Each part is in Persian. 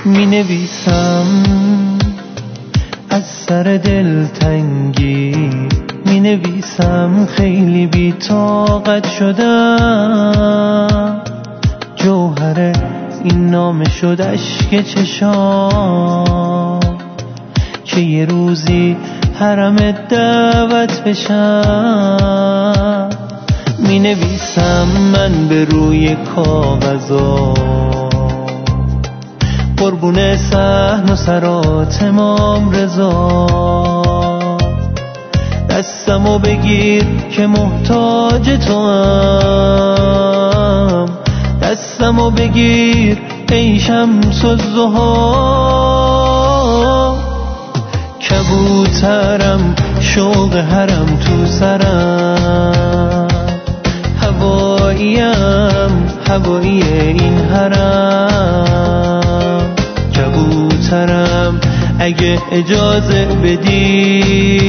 می نویسم از سر دلتنگی، می نویسم خیلی بی طاقت شدم. جوهر این نامه شد اشک چشام که یه روزی حرمت دعوت بشم. می نویسم من به روی کاغذا قربون صحن و سرات امام رضا. دستمو بگیر که محتاج توام، دستمو بگیر ای شمس الضحی. کبوترم شوق حرم تو سرم، هواییم هوایی این حرم. کبوترم اگه اجازه بدی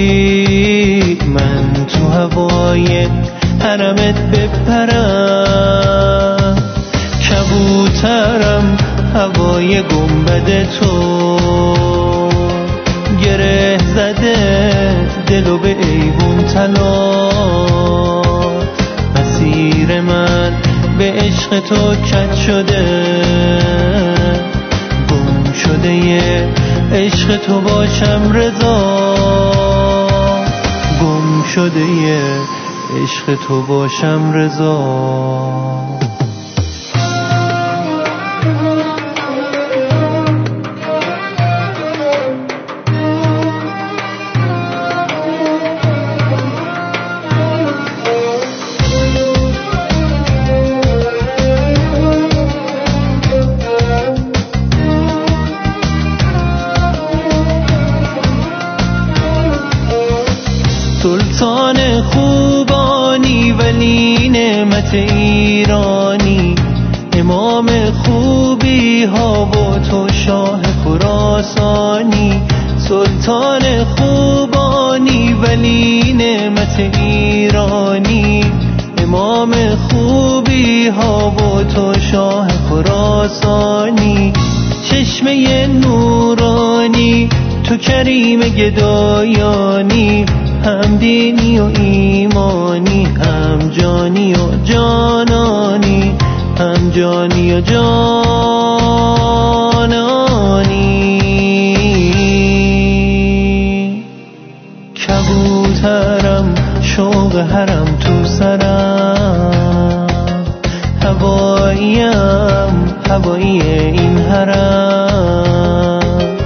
من تو هوای حرمت بپرم. کبوترم هوای گنبد تو گره زده دلو به ایوون طلا. مسیر من به عشق تو کج شده، گم شده یه عشق تو باشم رضا. گم شده یه عشق تو باشم رضا. سلطان خوبانی ولی نعمت ایرانی، امام خوبی ها و تو شاه خراسانی. سلطان خوبانی ولی نعمت ایرانی، امام خوبی ها و تو شاه خراسانی. چشمه نورانی تو کریم گدایانی، هم دینی و ایمانی، هم جانی و جانانی، هم جانی و جانانی. کبوترم شوق حرم تو سرم، هواییم هوایی این حرم.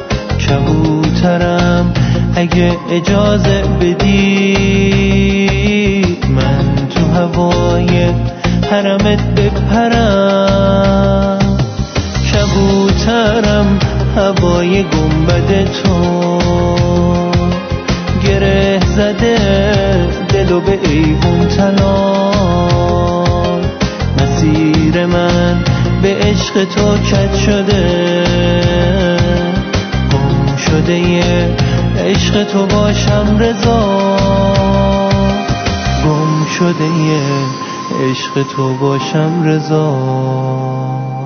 کبوترم اگه اجازه بدی من تو هوای حرمت بپرم. کبوترم هوای گنبد تو گره زده دلو به ایوون طلا. مسیر من به عشق تو کج شده، گم شده یه عشق تو باشم رضا. گم شده یه عشق تو باشم رضا.